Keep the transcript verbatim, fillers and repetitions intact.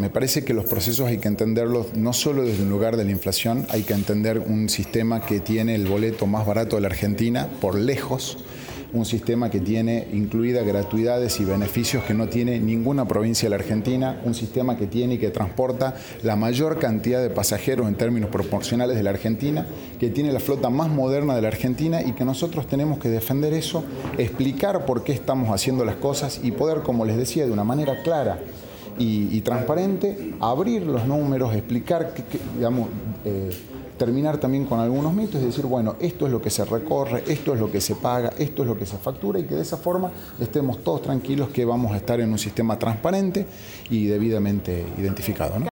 Me parece que los procesos hay que entenderlos no solo desde un lugar de la inflación, hay que entender un sistema que tiene el boleto más barato de la Argentina, por lejos, un sistema que tiene incluidas gratuidades y beneficios que no tiene ninguna provincia de la Argentina, un sistema que tiene y que transporta la mayor cantidad de pasajeros en términos proporcionales de la Argentina, que tiene la flota más moderna de la Argentina y que nosotros tenemos que defender eso, explicar por qué estamos haciendo las cosas y poder, como les decía, de una manera clara y, y transparente, abrir los números, explicar, que, que, digamos, eh, terminar también con algunos mitos y decir, bueno, esto es lo que se recorre, esto es lo que se paga, esto es lo que se factura y que de esa forma estemos todos tranquilos que vamos a estar en un sistema transparente y debidamente identificado, ¿no?